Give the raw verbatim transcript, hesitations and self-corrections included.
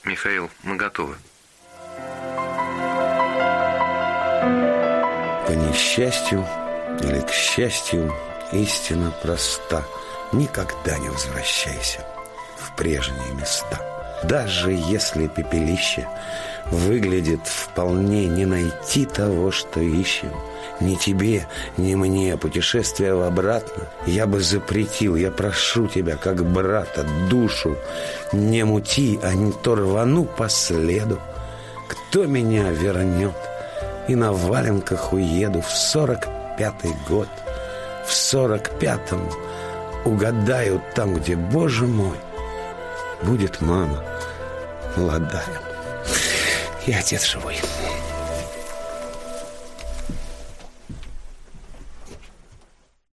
Михаил, мы готовы. По несчастью или к счастью, истина проста. Никогда не возвращайся в прежние места. Даже если пепелище выглядит вполне, не найти того, что ищем. Ни тебе, ни мне путешествие в обратно я бы запретил. Я прошу тебя, как брата, душу не мути, а не то рвану по следу. Кто меня вернет? И на валенках уеду в сорок пятый год. В сорок пятом угадаю там, где, боже мой, будет мама молодая и отец живой.